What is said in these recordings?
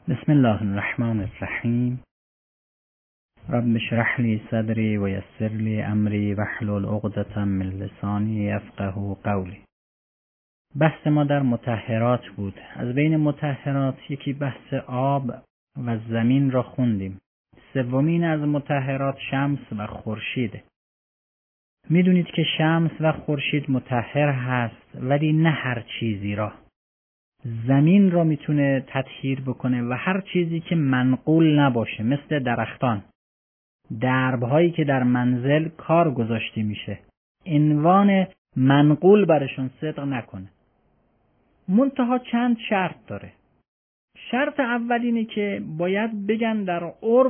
بسم الله الرحمن الرحیم. رب اشرح لی صدری و یسر لی امری واحلل عقدة من لسانی یفقهوا قولی. بحث ما در مطهرات بود. از بین مطهرات یکی بحث آب و زمین را خوندیم. سومین از مطهرات شمس و خورشید. میدونید که شمس و خورشید مطهر هست، ولی نه هر چیزی را. زمین را میتونه تطهیر بکنه و هر چیزی که منقول نباشه، مثل درختان، دربهایی که در منزل کار گذاشته میشه، عنوان منقول برشون صدق نکنه. منتها چند شرط داره. شرط اول اینه که باید بگن در عرف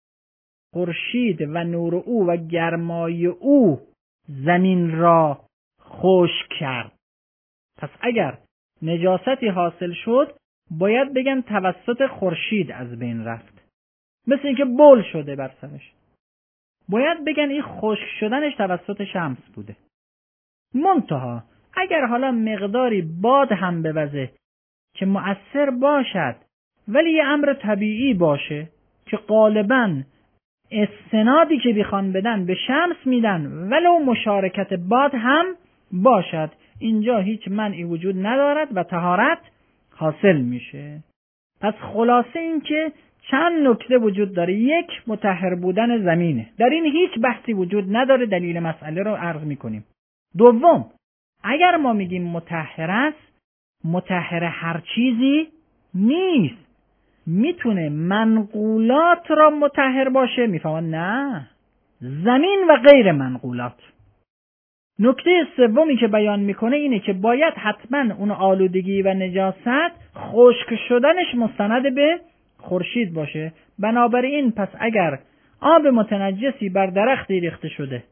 خورشید و نور او و گرمای او زمین را خشک کرد. پس اگر نجاستی حاصل شد باید بگن توسط خورشید از بین رفت، مثل اینکه بول شده بر سرش، باید بگن این خشک شدنش توسط شمس بوده. منتها اگر حالا مقداری باد هم بوزه که مؤثر باشد، ولی یه امر طبیعی باشه که غالباً استنادی که بخوان بدن به شمس میدن، ولو مشارکت باد هم باشد، اینجا هیچ منعی وجود ندارد و طهارت حاصل میشه. پس خلاصه این که چند نکته وجود داره. یک، مطهر بودن زمینه، در این هیچ بحثی وجود نداره، دلیل مسئله رو عرض میکنیم. دوم، اگر ما میگیم مطهر است، مطهر هر چیزی نیست. میتونه منقولات را مطهر باشه، میفهمن؟ نه، زمین و غیر منقولات. نکته سومی که بیان میکنه اینه که باید حتما اون آلودگی و نجاست خشک شدنش مستند به خورشید باشه. بنابراین پس اگر آب متنجسی بر درختی ریخته شده،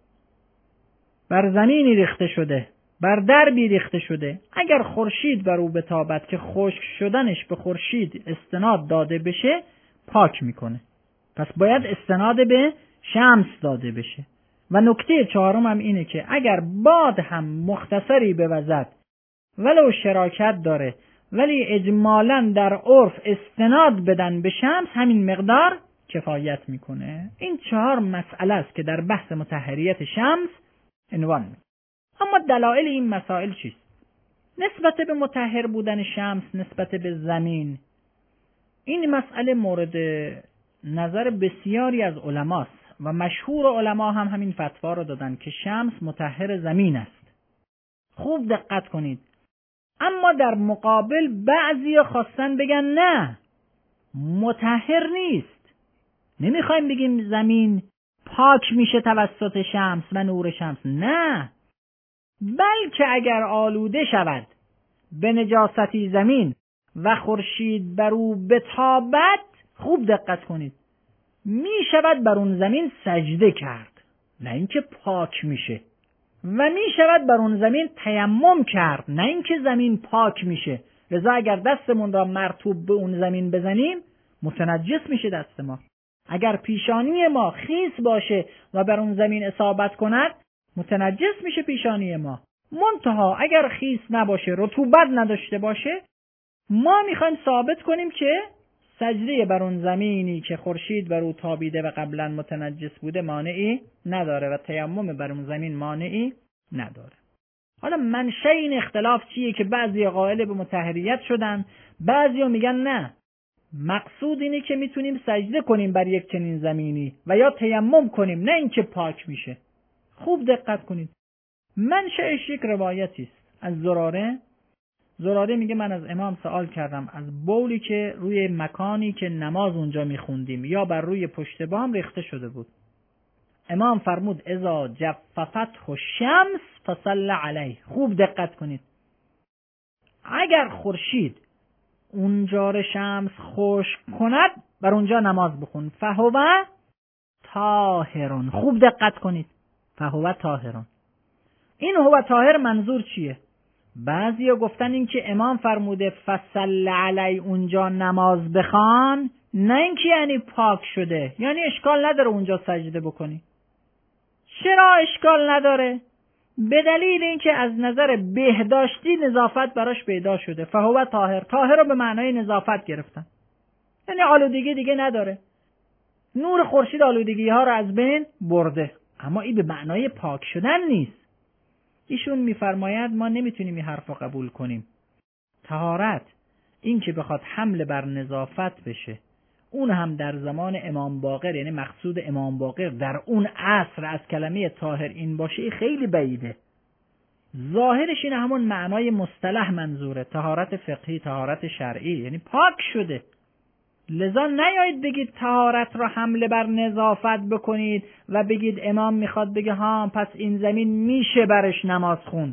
بر زمینی ریخته شده، بر دربی ریخته شده، اگر خورشید بر او بتابد که خشک شدنش به خورشید استناد داده بشه، پاک میکنه. پس باید استناد به شمس داده بشه. و نکته چهارم هم اینه که اگر باد هم مختصری بوزد ولو شراکت داره، ولی اجمالاً در عرف استناد بدن به شمس، همین مقدار کفایت میکنه. این 4 مسئله است که در بحث مطهریت شمس عنوان میکنه. اما دلایل این مسائل چیست؟ نسبت به مطهر بودن شمس نسبت به زمین، این مسئله مورد نظر بسیاری از علماست و مشهور علما هم همین فتوا رو دادن که شمس مطهر زمین است. خوب دقت کنید. اما در مقابل بعضی خواستن بگن نه، مطهر نیست. نمیخوایم بگیم زمین پاک میشه توسط شمس و نور شمس، نه، بلکه اگر آلوده شود به نجاستی زمین و خورشید بر او بتابد، خوب دقت کنید، می شود بر اون زمین سجده کرد، نه اینکه پاک میشه. و می شود بر اون زمین تیمم کرد، نه اینکه زمین پاک میشه. لذا اگر دستمون را مرطوب به اون زمین بزنیم، متنجس میشه دست ما. اگر پیشانی ما خیس باشه و بر اون زمین اصابت کند، متنجس میشه پیشانی ما. منتها اگر خیس نباشه، رطوبت نداشته باشه، ما میخوایم ثابت کنیم که سجده بر اون زمینی که خورشید بر او تابیده و قبلا متنجس بوده مانعی نداره و تیمم بر اون زمین مانعی نداره. حالا منشأ این اختلاف چیه که بعضی قائل به مطهریت شدن، بعضی میگن نه، مقصود اینه که میتونیم سجده کنیم بر یک چنین زمینی و یا تیمم کنیم، نه اینکه پاک میشه. خوب دقت کنید. منشأش یک روایتی است از زراره میگه من از امام سوال کردم از بولی که روی مکانی که نماز اونجا میخوندیم یا بر روی پشت بام ریخته شده بود. امام فرمود اذا جففت الشمس فصل علیه. خوب دقت کنید. اگر خورشید اونجا شمس خشک کند، بر اونجا نماز بخون. فهو طاهرون. خوب دقت کنید. فهو طاهرون. این هو طاهر منظور چیه؟ بعضیا گفتن این که امام فرموده فصل علی اونجا نماز بخوان، نه اینکه یعنی پاک شده، یعنی اشکال نداره اونجا سجده بکنی. چرا اشکال نداره؟ به دلیل اینکه از نظر بهداشتی نظافت براش پیدا شده. فهو طاهر. طاهر رو به معنای نظافت گرفتن. یعنی آلودگی دیگه نداره. نور خورشید آلودگی ها رو از بین برده، اما این به معنای پاک شدن نیست. ایشون میفرماید ما نمیتونیم این حرف رو قبول کنیم. طهارت این که بخواد حمل بر نظافت بشه، اون هم در زمان امام باقر، یعنی مقصود امام باقر در اون عصر از کلمه طاهر این باشه، خیلی بعیده. ظاهرش این همون معنای مصطلح منظوره، طهارت فقهی، طهارت شرعی، یعنی پاک شده. لذا نیایید بگید طهارت را حمله بر نظافت بکنید و بگید امام میخواد بگه ها پس این زمین میشه برش نماز خوند،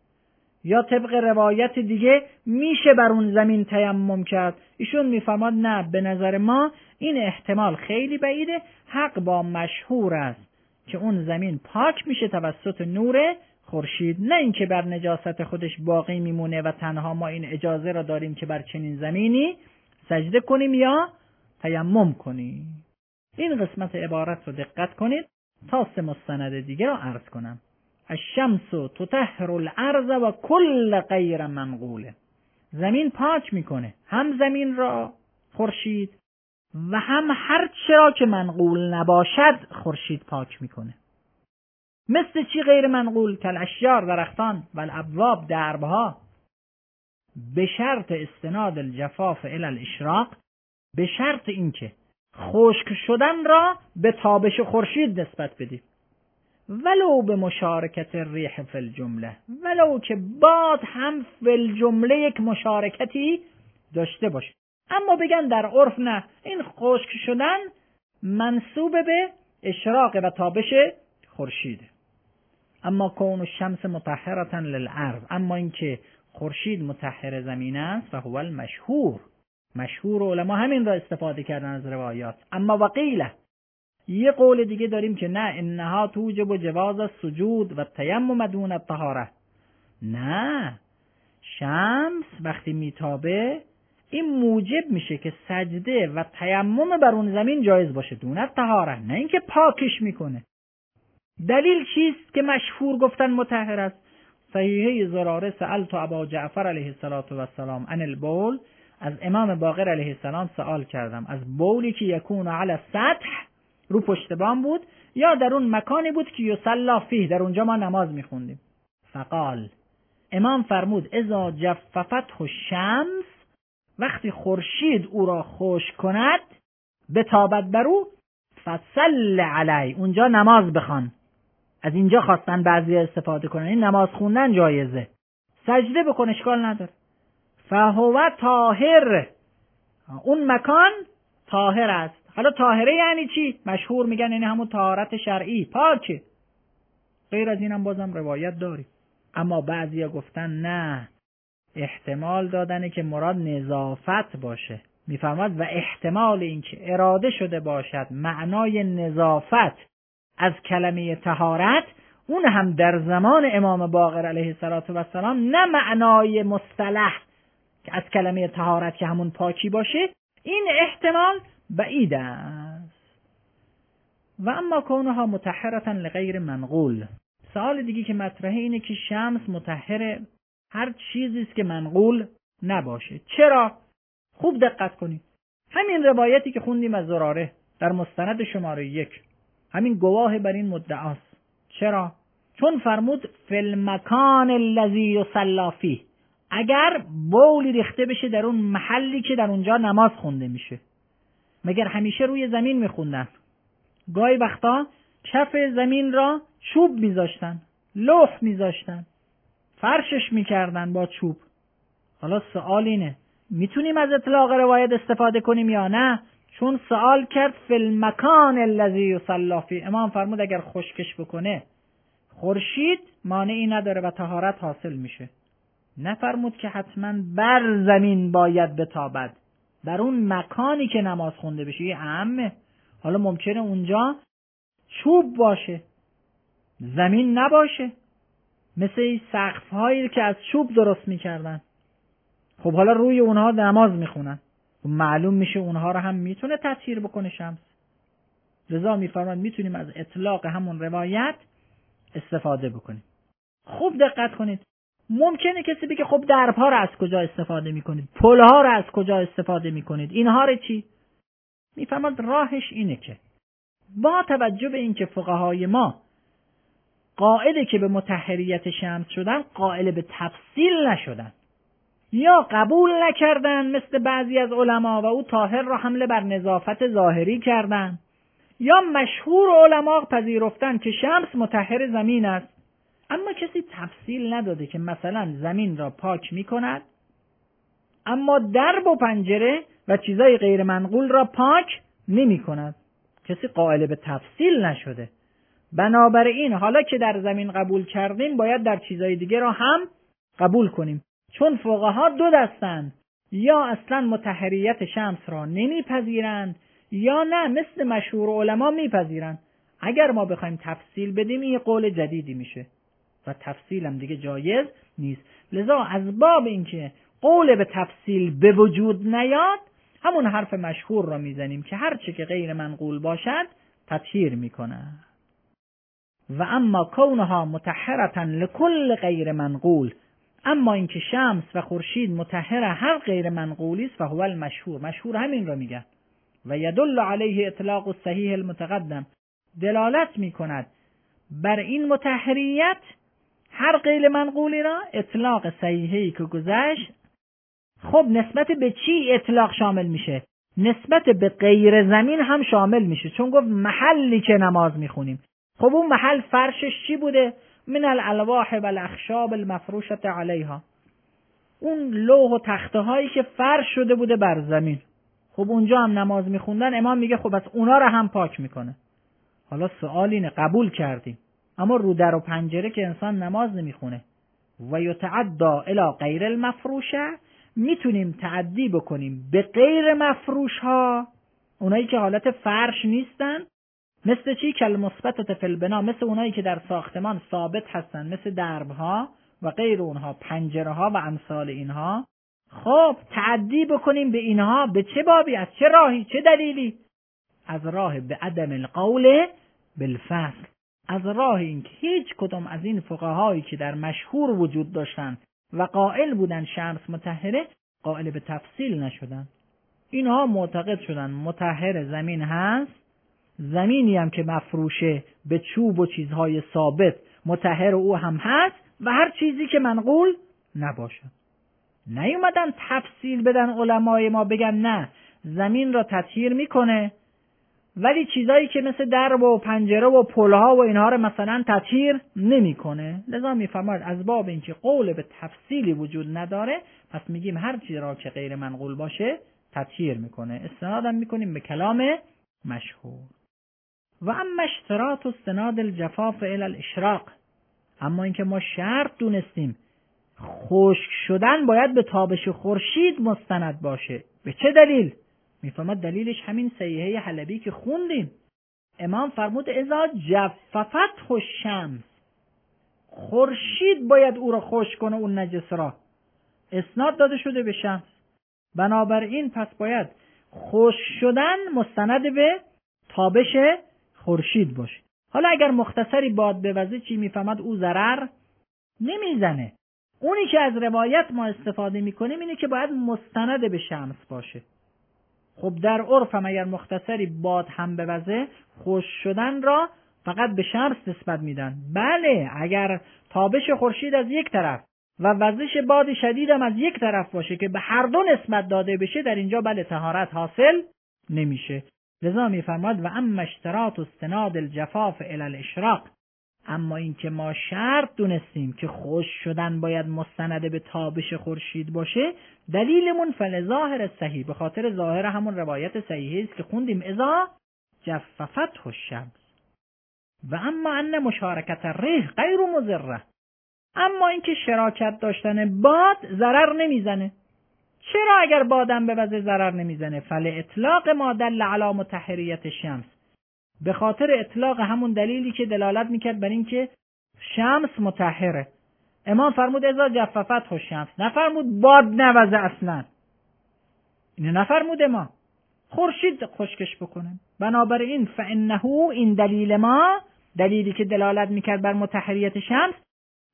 یا طبق روایت دیگه میشه بر اون زمین تیمم کرد. ایشون میفرماد نه، به نظر ما این احتمال خیلی بعیده. حق با مشهور است که اون زمین پاک میشه توسط نور خورشید، نه اینکه بر نجاست خودش باقی میمونه و تنها ما این اجازه را داریم که بر چنین زمینی سجده کنیم یا تیمم کنیم. این قسمت عبارت رو دقت کنید تا سه مستند دیگه را عرض کنم. الشمس تطهر الارض و کل غیر منقوله. زمین پاک میکنه، هم زمین را خورشید و هم هر چرا که منقول نباشد خورشید پاک میکنه. مثل چی غیر منقول؟ کل اشجار، درختان، و الابواب، دربها، به شرط استناد الجفاف الی الاشراق، به شرط اینکه خشک شدن را به تابش خورشید نسبت بدیم، ولو به مشارکت الریح فی الجمله، ولو که باد هم فی الجمله یک مشارکتی داشته باشه. اما بگن در عرف نه، این خشک شدن منسوب به اشراق و تابش خورشید. اما کون الشمس مطهرة للارض، اما اینکه خورشید مطهر زمین است، و هو المشهور، مشهور علما همین را استفاده کردن از روایات. اما وقیله، یه قول دیگه داریم که نه، انها توجب جواز السجود و التیمم دون الطهاره. نه، شمس وقتی میتابه این موجب میشه که سجده و تیمم بر اون زمین جایز باشه دون الطهاره، نه اینکه پاکش میکنه. دلیل چیست که مشهور گفتن مطهر است؟ صحیحه زراره سألت ابا جعفر علیه السلام عن البول، از امام باقر علیه السلام سوال کردم از بولی که یکون علی السطح، رو پشت بام بود، یا در اون مکانی بود که یصلی فیه، در اونجا ما نماز میخوندیم. فقال، امام فرمود اذا جففته الشمس، وقتی خورشید او را خشک کند، بتابد بر او، فصل علی، اونجا نماز بخوان. از اینجا خواستن بعضی استفاده کنن، این نماز خوندن جایزه، سجده بکن اشکال نداره. فهو طاهر، اون مکان طاهر است. حالا طاهره یعنی چی؟ مشهور میگن یعنی همون طهارت شرعی، پاکه. غیر از اینم بازم روایت داری. اما بعضیا گفتن نه، احتمال دادنه که مراد نظافت باشه. میفرماد و احتمال این که اراده شده باشد معنای نظافت از کلمه طهارت، اون هم در زمان امام باقر علیه السلام، نه معنای مصطلح که از کلمه طهارت که همون پاکی باشه، این احتمال بعید است. و اما کونها مطهرة لغیر منقول، سوال دیگه که مطرحه اینه که شمس مطهر هر چیزی است که منقول نباشه. چرا؟ خوب دقت کنید. همین روایتی که خوندیم از زراره در مستند شماره 1، همین گواه بر این مدعاست. چرا؟ چون فرمود فی المکان الذی یصلی فیه، اگر بولی ریخته بشه در اون محلی که در اونجا نماز خونده میشه. مگر همیشه روی زمین میخوندن؟ گاهی وقتا کف زمین را چوب میذاشتن، لوح میذاشتن، فرشش میکردن با چوب. حالا سوال اینه میتونیم از اطلاق روایت استفاده کنیم یا نه؟ چون سوال کرد فی المکان الذی یصلی فیه، امام فرمود اگر خشکش بکنه خورشید مانعی نداره و طهارت حاصل میشه. نفرمود که حتما بر زمین باید بتابد، در اون مکانی که نماز خونده بشه. یه اهمه. حالا ممکنه اونجا چوب باشه، زمین نباشه، مثل این سقف هایی که از چوب درست میکردن. خب حالا روی اونها نماز میخونن، معلوم میشه اونها رو هم میتونه تطهیر بکنه شمس. لذا میفرماید میتونیم از اطلاق همون روایت استفاده بکنیم. خوب دقت کنید. ممکنه کسی بگه خب درب‌ها رو از کجا استفاده میکنید؟ پل‌ها رو از کجا استفاده میکنید؟ اینها رو چی؟ میفهمد راهش اینه که با توجه به اینکه فقهای ما قائل که به مطهریت شمس شدن، قائل به تفصیل نشدن یا قبول نکردن مثل بعضی از علما و او طاهر را حمله بر نظافت ظاهری کردن، یا مشهور علما پذیرفتن که شمس مطهر زمین است، اما کسی تفصیل نداده که مثلا زمین را پاک می کند اما درب و پنجره و چیزای غیر منقول را پاک نمی کند. کسی قائل به تفصیل نشده. بنابراین حالا که در زمین قبول کردیم باید در چیزای دیگه را هم قبول کنیم، چون فقها دو دستند، یا اصلا مطهریت شمس را نمیپذیرند یا نه مثل مشهور علما میپذیرند. اگر ما بخوایم تفصیل بدیم این قول جدیدی میشه و تفصیل هم دیگه جایز نیست. لذا از باب اینکه قول به تفصیل به وجود نیاد، همون حرف مشهور را میزنیم که هر چه که غیر منقول باشد تطهیر میکنه. و اما کونها مطهرة لکل غیر منقول، اما اینکه شمس و خورشید مطهر هر غیر منقولی است، فهو المشهور، مشهور همین را میگن. و یدل علیه اطلاق الصحیح المتقدم، دلالت میکند بر این مطهریت هر غیر منقولی را اطلاق صحیحی که گذشت. خب نسبت به چی اطلاق شامل میشه؟ نسبت به غیر زمین هم شامل میشه، چون گفت محلی که نماز میخونیم. خب اون محل فرشش چی بوده؟ من الالواح و الاخشاب المفروشة علیها، اون لوح و تخته هایی که فرش شده بوده بر زمین. خب اونجا هم نماز میخوندن، امام میگه خب از اونا رو هم پاک میکنه. حالا سوال اینه، قبول کردیم اما رو در و پنجره که انسان نماز نمیخونه و یتعدی الی غیر المفروشه، میتونیم تعدی بکنیم به غیر مفروش ها، اونایی که حالت فرش نیستن، مثل چی؟ کل مثبتة فی البنا، مثل اونایی که در ساختمان ثابت هستن، مثل درب ها و غیر اونها، پنجره ها و امثال اینها. خب تعدی بکنیم به اینها به چه بابی؟ از چه راهی؟ چه دلیلی؟ از راه به عدم القول بالفصل، از راه این که هیچ کدام از این فقهایی که در مشهور وجود داشتن و قائل بودن شمس مطهره، قائل به تفصیل نشدن. اینها معتقد شدن مطهر زمین هست، زمینی هم که مفروشه به چوب و چیزهای ثابت مطهر او هم هست و هر چیزی که منقول نباشه. نیومدن تفصیل بدن علمای ما بگن نه زمین را تطهیر میکنه ولی چیزایی که مثل درب و پنجره و پلها و اینها رو مثلا تطهیر نمیکنه. لذا میفرماید از باب اینکه قول به تفصیلی وجود نداره، پس میگیم هر چیزی را که غیر منقول باشه تطهیر میکنه. استنادم میکنیم به کلام مشهور. و اما اشتراط استناد الجفاف الی الاشراق، اما اینکه ما شرط دونستیم خشک شدن باید به تابش خورشید مستند باشه. به چه دلیل؟ میفهمد دلیلش همین صحیحه حلبی که خوندیم. امام فرمود اذا جففت الشمس، خورشید باید او را خشک کنه، اون نجس را. اسناد داده شده به شمس، بنابراین پس باید خشک شدن مستند به تابش خورشید باشه. حالا اگر مختصری باد بوزه چی؟ میفهمد او ضرر نمیزنه. اونی که از روایت ما استفاده میکنیم اینه که باید مستند به شمس باشه. خب در عرف هم اگر مختصری باد هم بوزه، خشک شدن را فقط به شمس نسبت میدن. بله اگر تابش خورشید از یک طرف و وزش باد شدید هم از یک طرف باشه که به هر دو نسبت داده بشه، در اینجا بله طهارت حاصل نمیشه. لذا میفرماد و اما اشتراط استناد الجفاف الی الاشراق، اما این که ما شرط دونستیم که خشک شدن باید مستند به تابش خورشید باشه، دلیلمون فلظاهر صحیح، به خاطر ظاهر همون روایت صحیحی است که خوندیم اذا جففت الشمس. و اما ان مشارکت الریح غیر مضره، اما اینکه شراکت داشتن باد ضرر نمیزنه. چرا اگر بادم بوزه ضرر نمیزنه؟ فل اطلاق ما دل علی مطهریت شمس، به خاطر اطلاق همون دلیلی که دلالت میکرد بر این که شمس مطهره. امام فرمود اذا جففت الشمس، نفرمود باد نوزه، اصلا اینو نفرمود ما، خورشید خشکش بکنه. بنابراین فانه، این دلیل ما، دلیلی که دلالت میکرد بر مطهریت شمس،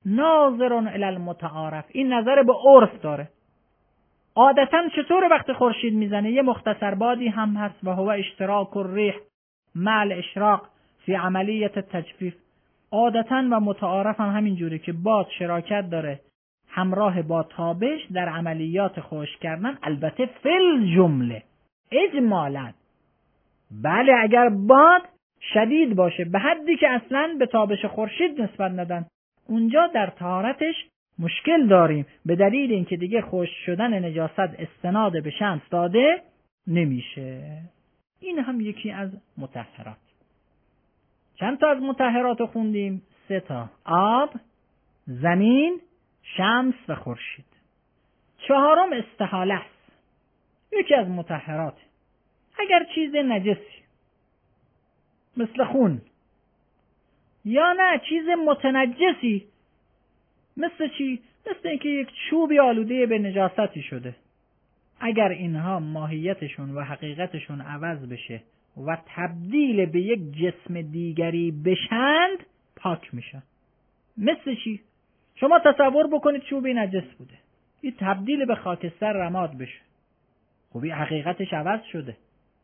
ناظر الی المتعارف، این نظر به عرف داره. عادتا چطور وقت خورشید میزنه؟ یه مختصر بادی هم هست و هو اشتراک الریح مع الاشراق فی عملیت تجفیف. عادتا و متعارف هم همین جوره که باد شراکت داره همراه با تابش در عملیات خشک کردن، البته فل جمله اجمالا. بله اگر باد شدید باشه به حدی که اصلا به تابش خورشید نسبت ندن، اونجا در طهارتش مشکل داریم، به دلیل اینکه دیگه خشک شدن نجاست استناد به شمس داده نمیشه. این هم یکی از مطهرات. چند تا از مطهرات رو خوندیم؟ 3 تا: آب، زمین، شمس و خورشید. 4م استحاله است. یکی از مطهرات. اگر چیز نجسی مثل خون یا نه چیز متنجسی مثل چی؟ مثل اینکه یک چوبی آلوده به نجاستی شده، اگر اینها ماهیتشون و حقیقتشون عوض بشه و تبدیل به یک جسم دیگری بشند پاک میشن. مثل چی؟ شما تصور بکنید چوبی نجس بوده، این تبدیل به خاکستر رماد بشه، خب این حقیقتش عوض شده،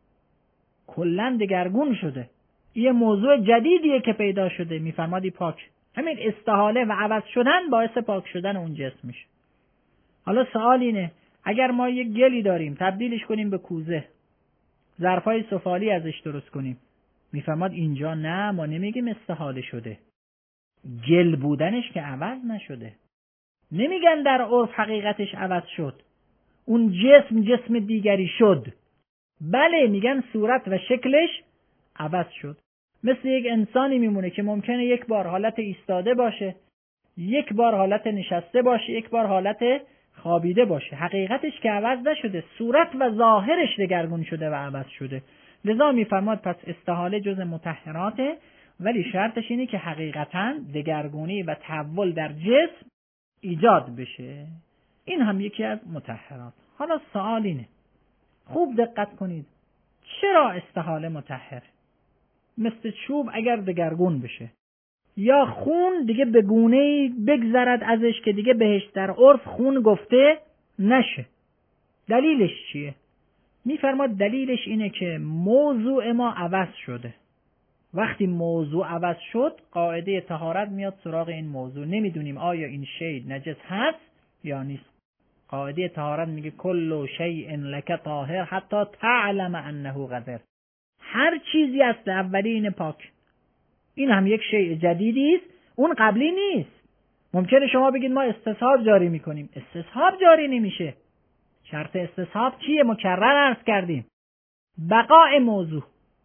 کلاً دگرگون شده، یه موضوع جدیدیه که پیدا شده، میفرمادی پاک. همین استحاله و عوض شدن باعث پاک شدن اون جسم میشه. حالا سوال اینه، اگر ما یک گلی داریم تبدیلش کنیم به کوزه، ظرفای سفالی ازش درست کنیم، میفرماد اینجا نه، ما نمیگیم استحاله شده، گل بودنش که عوض نشده. نمیگن در عرف حقیقتش عوض شد، اون جسم دیگری شد. بله میگن صورت و شکلش عوض شد. مثل یک انسانی میمونه که ممکنه یک بار حالت ایستاده باشه، یک بار حالت نشسته باشه، یک بار حالت خوابیده باشه، حقیقتش که عوض نشده، صورت و ظاهرش دگرگون شده و عوض شده. لذا میفرماد پس استحاله جز مطهراته، ولی شرطش اینه که حقیقتاً دگرگونی و تحول در جسم ایجاد بشه. این هم یکی از مطهرات. حالا سوال اینه، خوب دقت کنید، چرا استحاله مطهر؟ مثل چوب اگر دگرگون بشه یا خون دیگه به گونه‌ای بگذرد ازش که دیگه بهش در عرف خون گفته نشه. دلیلش چیه؟ میفرماد دلیلش اینه که موضوع ما عوض شده. وقتی موضوع عوض شد قاعده طهارت میاد سراغ این موضوع، نمیدونیم آیا این شی نجس هست یا نیست. قاعده طهارت میگه کل شیء لک طاهر حتی تعلم انه قذر. هر چیزی از اولین پاک. این هم یک شیء جدیدی است، اون قبلی نیست. ممکنه شما بگید ما استصحاب جاری میکنیم، استصحاب جاری نمیشه. شرط استصحاب چیه؟ مکرر عرض کردیم، بقاء موضوع.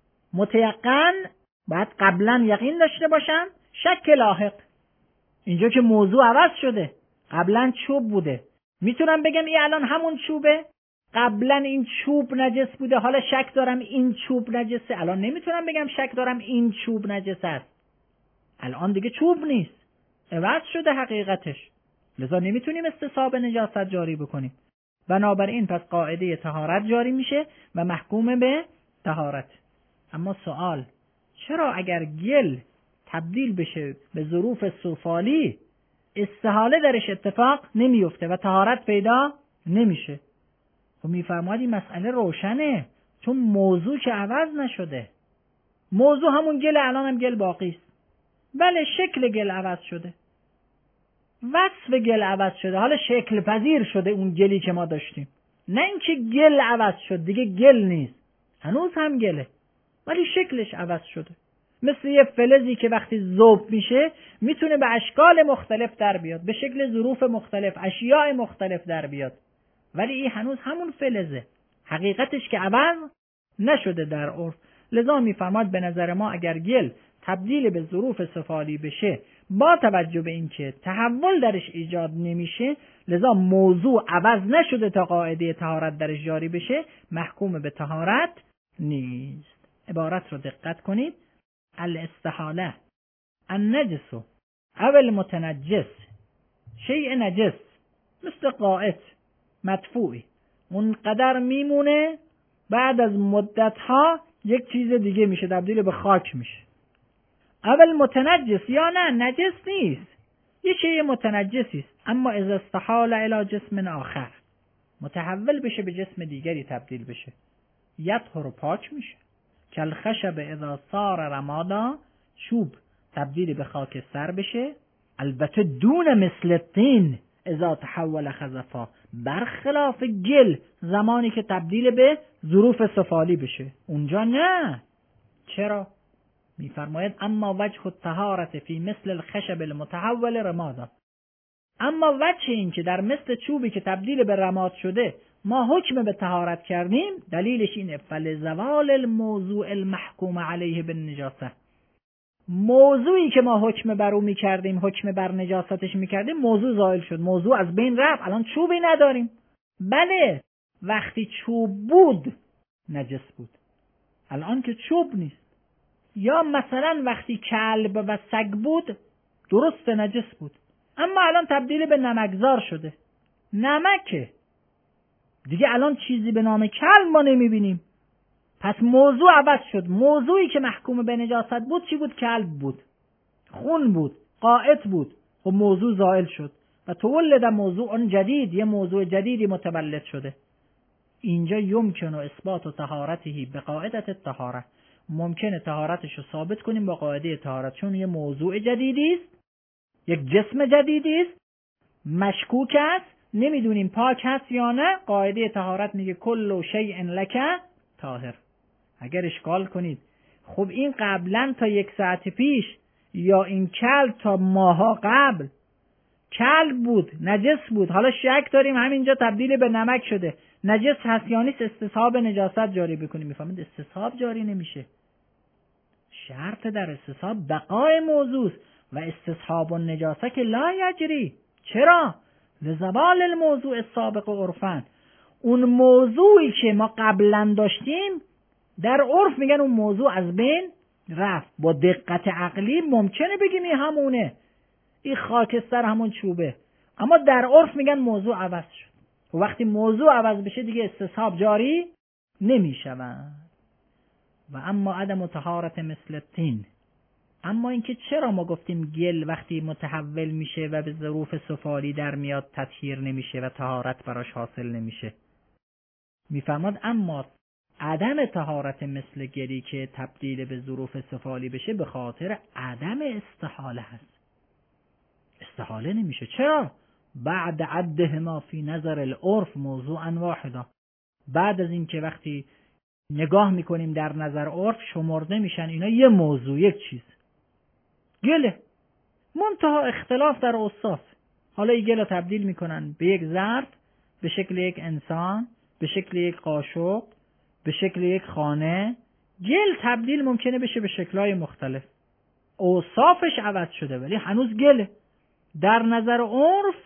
متیقن باید قبلا یقین داشته باشم، شک لاحق. اینجا که موضوع عوض شده، قبلا چوب بوده، میتونم بگم این الان همون چوبه؟ قبلا این چوب نجس بوده، حالا شک دارم این چوب نجسه. الان نمیتونم بگم شک دارم این چوب نجس است، الان دیگه چوب نیست، عوض شده حقیقتش. لذا نمیتونیم استصحاب نجاست جاری بکنیم. بنابراین پس قاعده طهارت جاری میشه و محکوم به طهارت. اما سوال، چرا اگر گل تبدیل بشه به ظروف سفالی استحاله درش اتفاق نمیفته و طهارت پیدا نمیشه؟ خب میفرماد این مسئله روشنه، چون موضوع که عوض نشده. موضوع همون گل، الان هم گل باقی است. بله شکل گل عوض شده، وصف گل عوض شده، حالا شکل پذیر شده اون گلی که ما داشتیم، نه اینکه گل عوض شد دیگه گل نیست، هنوز هم گله ولی شکلش عوض شده. مثل یه فلزی که وقتی ذوب میشه میتونه به اشکال مختلف در بیاد، به شکل ظروف مختلف، اشیاء مختلف در بیاد، ولی این هنوز همون فلزه، حقیقتش که عوض نشده در عرف. لذا میفرماد به نظر ما اگر گل تبدیل به ظروف سفالی بشه با توجه به اینکه تحول درش ایجاد نمیشه، لذا موضوع عوض نشده تا قاعده طهارت درش جاری بشه، محکوم به طهارت نیست. عبارت رو دقت کنید، الاستحاله النجس او المتنجس شیء نجس مثل قائط مدفوعی، اونقدر میمونه بعد از مدتها یک چیز دیگه میشه، تبدیل به خاک میشه. اول متنجس یا نه نجس نیست، یه شیء متنجسی است، اما اذا استحال الی جسم آخر، متحول بشه به جسم دیگری تبدیل بشه، یطهر پاک میشه. کل خشب اذا صار رمادا، چوب تبدیل به خاکستر بشه. البته دون مثل الطین اذا تحول خزفا، برخلاف گل زمانی که تبدیل به ظروف سفالی بشه، اونجا نه. چرا؟ میفرماید اما وجه الطهارة فی مثل الخشب المتحول رمادا، اما وجه این که در مثل چوبی که تبدیل به رماد شده ما حکم به طهارت کردیم، دلیلش اینه فلزوال الموضوع المحکوم علیه بالنجاسه، موضوعی که ما حکم بر او میکردیم، حکم بر نجاستش میکردیم، موضوع زائل شد، موضوع از بین رفت، الان چوبی نداریم. بله وقتی چوب بود نجس بود، الان که چوب نیست. یا مثلا وقتی کلب و سگ بود درست نجس بود، اما الان تبدیل به نمکزار شده، نمکه دیگه، الان چیزی به نام کلب ما نمیبینیم. پس موضوع عوض شد، موضوعی که محکوم به نجاست بود چی بود؟ کلب بود، خون بود، قائط بود، و موضوع زائل شد و تولد موضوع جدید، یه موضوع جدیدی متولد شده. اینجا یمکن اثبات طهارته به قاعده الطهاره، ممکنه طهارتش رو ثابت کنیم با قاعده طهارت، چون یه موضوع جدیدی است، یک جسم جدیدی است، مشکوک است، نمیدونیم پاک هست یا نه. قاعده طهارت میگه کل شیء لک طاهر. اگر اشکال کنید خب این قبلا تا 1 ساعت پیش یا این کلب تا ماها قبل کلب بود، نجس بود، حالا شک داریم همینجا تبدیل به نمک شده، نجس هست یا نیست، استصحاب نجاست جاری بکنیم. میفهمید استصحاب جاری نمیشه، شرط در استصحاب بقای موضوع و استصحاب النجاسه که لا یجری. چرا؟ لزوال الموضوع السابق عرفاً، اون موضوعی که ما قبلا داشتیم در عرف میگن اون موضوع از بین رفت. با دقت عقلی ممکنه بگیم این همونه، این خاکستر همون چوبه، اما در عرف میگن موضوع عوض شد. و وقتی موضوع عوض بشه دیگه استصحاب جاری نمیشود. و اما عدم طهارت مثل الطین، اما اینکه چرا ما گفتیم گل وقتی متحول میشه و به ظروف سفالی در میاد تطهیر نمیشه و طهارت براش حاصل نمیشه؟ میفرماد اما عدم طهارت مثل گلی که تبدیل به ظروف سفالی بشه به خاطر عدم استحاله هست. استحاله نمیشه. چرا؟ بعد عدهما فی نظر العرف موضوعا واحدا، بعد از این که وقتی نگاه میکنیم در نظر عرف شمرده میشن اینا یه موضوع، یک چیز، گله، منتها اختلاف در اوصاف. حالا این گل رو تبدیل میکنن به یک ظرف، به شکل یک انسان، به شکل یک قاشق، به شکل یک خانه. گل تبدیل ممکنه بشه به شکل‌های مختلف، اوصافش عوض شده ولی هنوز گله. در نظر عرف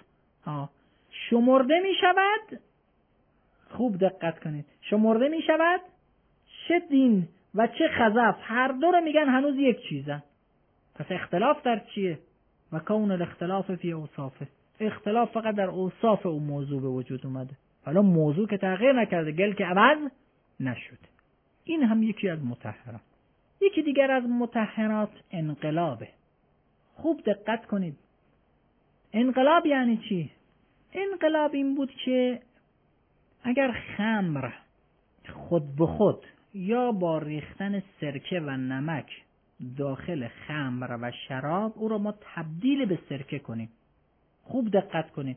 شمرده می شود، خوب دقت کنید، شمرده می شود چه دین و چه خزف، هر دو رو میگن هنوز یک چیزن. پس اختلاف در چیه؟ و کون الاختلاف فی اوصافه، اختلاف فقط در اوصاف اون موضوع به وجود اومده، حالا موضوع که تغییر نکرده، گل که عوض نشد. این هم یکی از مطهرات. یکی دیگر از مطهرات انقلابه. خوب دقت کنید، انقلاب یعنی چی؟ انقلاب این بود که اگر خمر خود به خود یا با ریختن سرکه و نمک داخل خمر و شراب او را ما تبدیل به سرکه کنیم، خوب دقت کنید،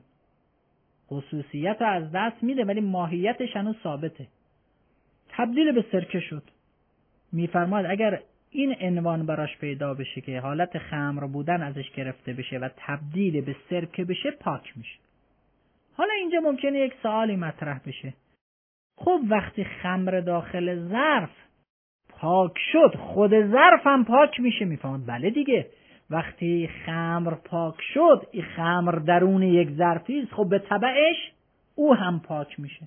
خصوصیت رو از دست میده ولی ماهیتش هنوز ثابته، تبدیل به سرکه شد. میفرماید اگر این عنوان براش پیدا بشه که حالت خمر بودن ازش گرفته بشه و تبدیل به سرکه بشه، پاک میشه. حالا اینجا ممکنه یک سوالی مطرح بشه، خب وقتی خمر داخل ظرف پاک شد خود ظرف هم پاک میشه؟ میفهمید بله دیگه، وقتی خمر پاک شد این خمر درون یک ظرفی است، خب به تبعش او هم پاک میشه.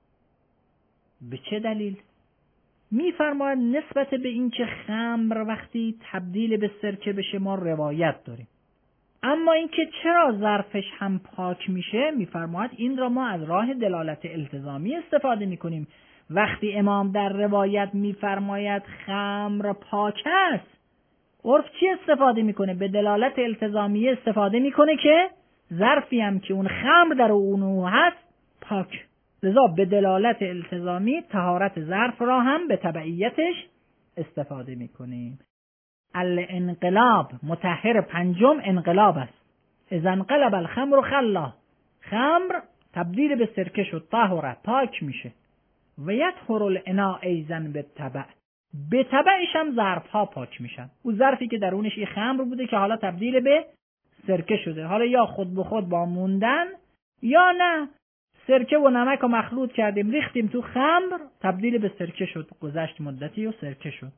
به چه دلیل؟ میفرماید نسبت به این که خمر وقتی تبدیل به سرکه بشه ما روایت داریم، اما اینکه چرا ظرفش هم پاک میشه، میفرماید این را ما از راه دلالت التزامی استفاده میکنیم. وقتی امام در روایت میفرماید خمر پاک است، عرف چی استفاده میکنه؟ به دلالت التزامیه استفاده میکنه که ظرفی هم که اون خمر در اون هست پاک. لذا به دلالت التزامی طهارت ظرف را هم به تبعیتش استفاده میکنیم. الانقلاب مطهر پنجم انقلاب است. اذا انقلب الخمر خلا، خمر تبدیل به سرکه شد، طهر پاک میشه. و یطهر الاناء ایضا بالتبع، به تبعش هم ظرف ها پاک میشن. اون ظرفی که درونش خمر بوده که حالا تبدیل به سرکه شده، حالا یا خود به خود با موندن یا نه سرکه و نمک رو مخلوط کردیم ریختیم تو خمر تبدیل به سرکه شد، گذشت مدتی و سرکه شد.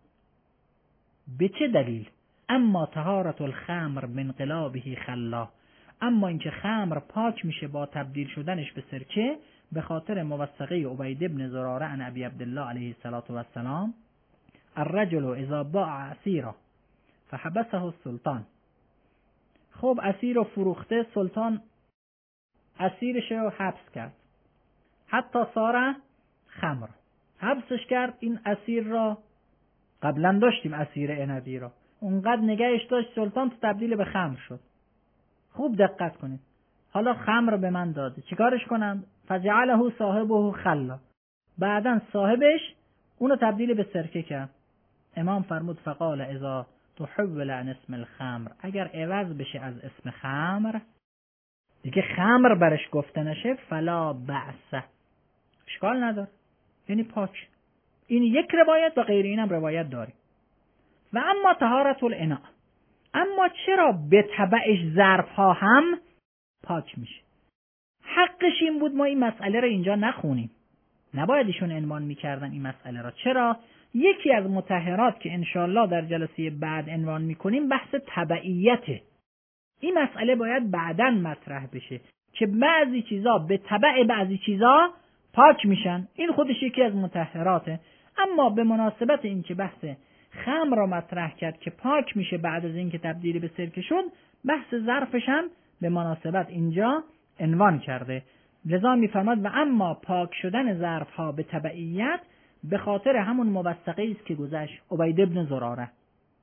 به چه دلیل؟ اما طهارت الخمر من انقلابه خلا، اما اینکه خمر پاک میشه با تبدیل شدنش به سرکه به خاطر موثقه عبید بن زراره عن ابی عبدالله علیه السلام الرجل اذا باع اسیرا فحبسه السلطان. خب اسیر رو فروخته، سلطان اسیرش رو حبس کرد، حتی صار خمر، حبسش کرد. این اسیر را قبلا داشتیم، اسیر عنبی را اونقدر نگهش داشت سلطان تبدیل به خمر شد. خوب دقت کنید، حالا خمر به من داده، چیکارش کنم؟ فجعله صاحبه خلا، بعدن صاحبش اونو تبدیل به سرکه کرد. امام فرمود فقال اذا تحول عن اسم الخمر، اگر عوض بشه از اسم خمر، دیگه خمر برش گفته نشه، فلا بأس، اشکال نداره، یعنی پاک. این یک روایت و غیر اینم روایت داریم. و اما طهارت الاناء، اما چرا به تبعش ظرف ها هم پاک میشه؟ حقش این بود ما این مسئله رو اینجا نخونیم، نباید ایشون عنوان میکردن این مسئله را. چرا؟ یکی از مطهرات که انشالله در جلسه بعد عنوان میکنیم بحث تبعیته. این مسئله باید بعداً مطرح بشه که بعضی چیزا به تبع بعضی چیزا پاک میشن، این خودش یکی از مطهراته. اما به مناسبت این که بحث خمر را مطرح کرد که پاک میشه بعد از اینکه تبدیل به سرکه شد، بحث ظرفش هم به مناسبت اینجا عنوان کرده. لذا میفرماد و اما پاک شدن ظرف ها به تبعیت به خاطر همون موثقه است که گذشت، عبید ابن زراره.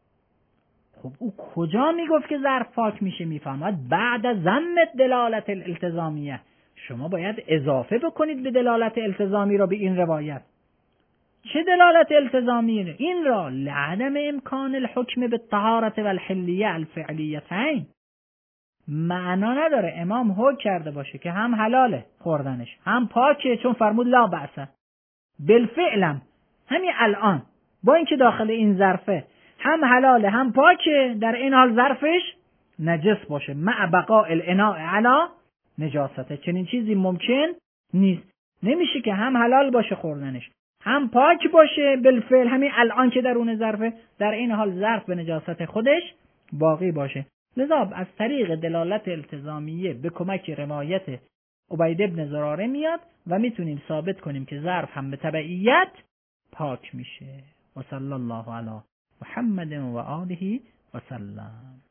خب او کجا میگفت که ظرف پاک میشه؟ میفرماد بعد از ضم دلالت الالتزامیه، شما باید اضافه بکنید به دلالت التزامی را به این روایت. چه دلالت التزامی؟ این را لعدم امکان الحکم بالطهارة والحلیه الفعلیتین، معنا نداره امام حکم کرده باشه که هم حلاله خوردنش هم پاکه، چون فرمود لا بأس، بالفعلم همین الان با اینکه داخل این ظرفه هم حلاله هم پاکه، در این حال ظرفش نجس باشه، مع بقاء الاناء علی نجاسته. چنین چیزی ممکن نیست، نمیشه که هم حلال باشه خوردنش هم پاک باشه بالفعل همین الان که درون ظرفه، در این حال ظرف به نجاست خودش باقی باشه. لذا از طریق دلالت التزامیه به کمک روایت عبید ابن زراره میاد و میتونیم ثابت کنیم که ظرف هم به تبعیت پاک میشه. و صلی الله علی محمد و آله و سلم.